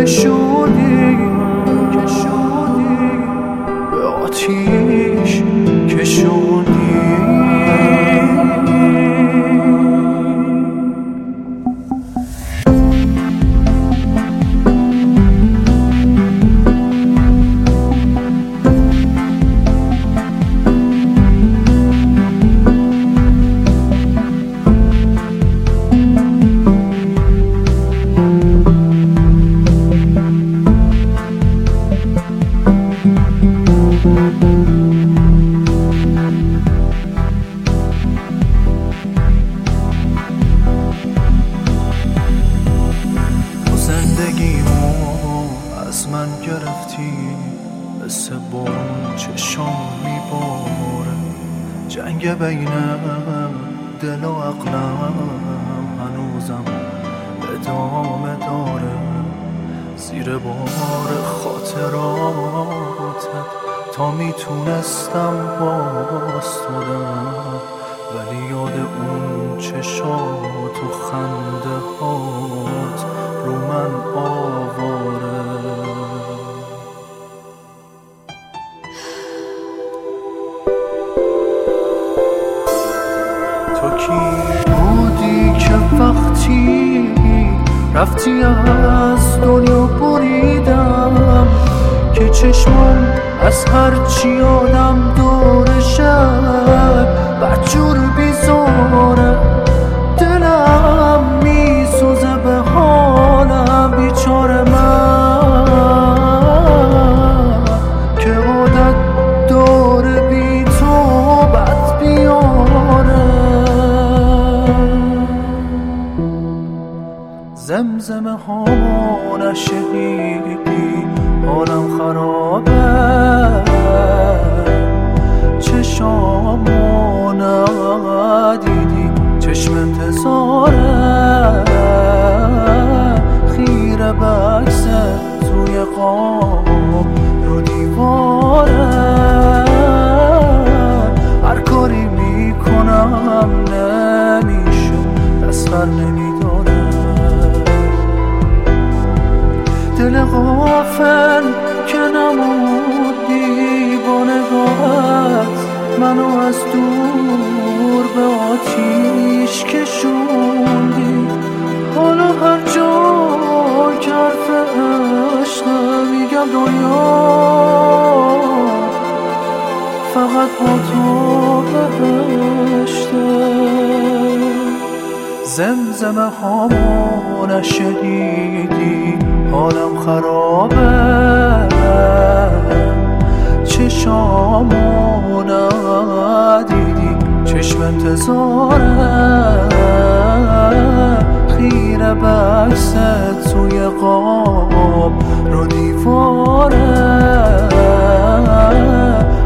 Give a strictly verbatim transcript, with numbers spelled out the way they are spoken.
شدی که شدی به آتیش که شدی. از من گرفتی مثل بارون چشام میباره، جنگ بین دل و عقلم هنوزم ادامه داره. زیر بار خاطراتت تا میتونستم باستادم، ولی یاد اون چشات و خنده هات رو من آواره. تو کی بودی که وقتی رفتی از دنیا بریدم، که چشمم از هرچی آدم دور شب بدجور بیزاره. دلم میسوزه به حالم بیچاره من، که عادت داره بی تو بد بیاره. زمزمه ها نشنیدی حالم خرابه، چشامو ندیدی چشم انتظاره. خیره بکس توی قاب رو دیواره، هر کاری میکنم نمیشه دست بر نمیداره. دل غافل که نمودی با نگاهت منو از دور به آتیش کشوندی. حالا هر جا که حرف عشق میگم دنیا فقط با تو بهشته. زمزمه هامو نشنیدی حالم خرابه، چشامو ندیدی چشم انتظاره. خیره بکس توی قاب رو دیواره،